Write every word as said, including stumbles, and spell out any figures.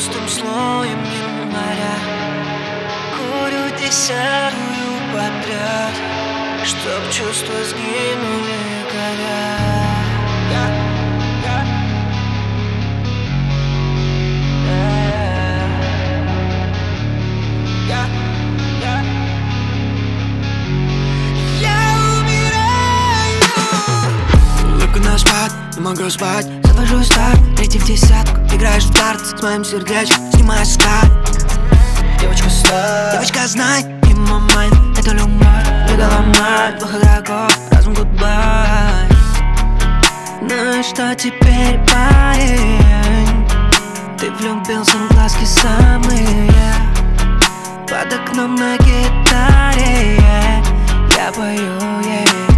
толстым слоем января. Курю десятую подряд, чтоб чувства сгинули горя. Не могу спать, завожу старт, третий в десятку. Играешь в дартс с моим сердечком, снимаешь скат. Девочка, стой, девочка, знай, не мой майн, это любовь. Лига ломает, двух игроков, разум гудбай. Ну и что теперь, парень? Ты влюбился в глазки самые. Под окном на гитаре я пою ей.